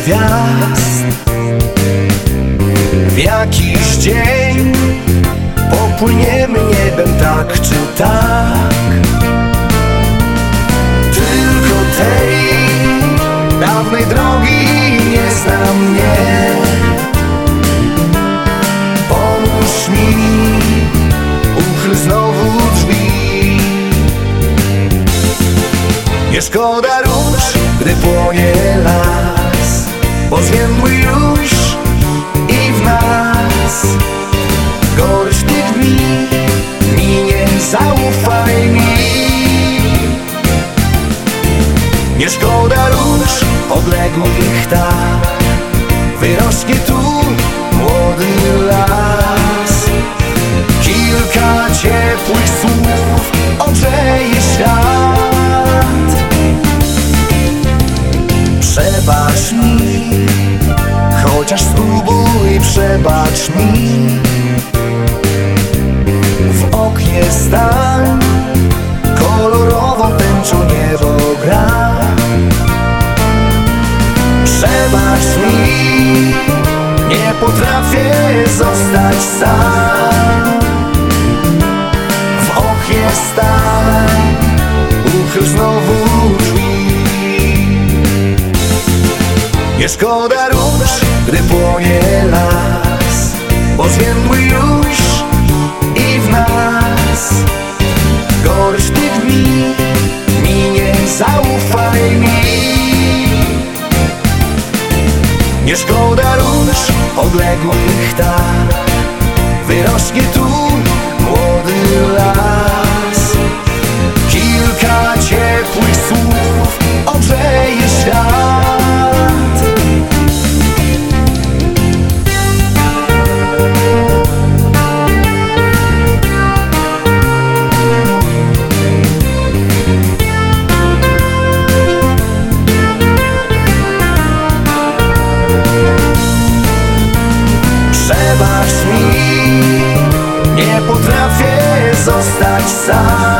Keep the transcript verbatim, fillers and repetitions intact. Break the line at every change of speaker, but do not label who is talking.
gwiazd. W jakiś dzień popłyniemy niebem, tak czy tak. Tylko tej dawnej drogi nie znam, mnie. Pomóż mi, uchyl znowu drzwi. Nie szkoda róż, gdy płonie las, bo zwiędły już i w nas. Gorycz tych dni minie, zaufaj mi. Nie szkoda róż odległych tak, wyrośnie tu młody las. Kilka ciepłych słów ogrzeje świat. Przebacz mi, chociaż spróbuj, przebacz mi. W oknie stań, kolorową tęczą niebo gra. Przebacz mi, nie potrafię zostać sam. W oknie stań, uchyl znowu drzwi. Nie szkoda róż, gdy płonie las, bo zwiędły już i w nas. Gorycz tych dni minie, zaufaj mi. Nie szkoda róż odległych tak, wyrośnie tu młody las. Kilka ciepłych słów ogrzeje świat. Przebacz mi, nie potrafię zostać sam.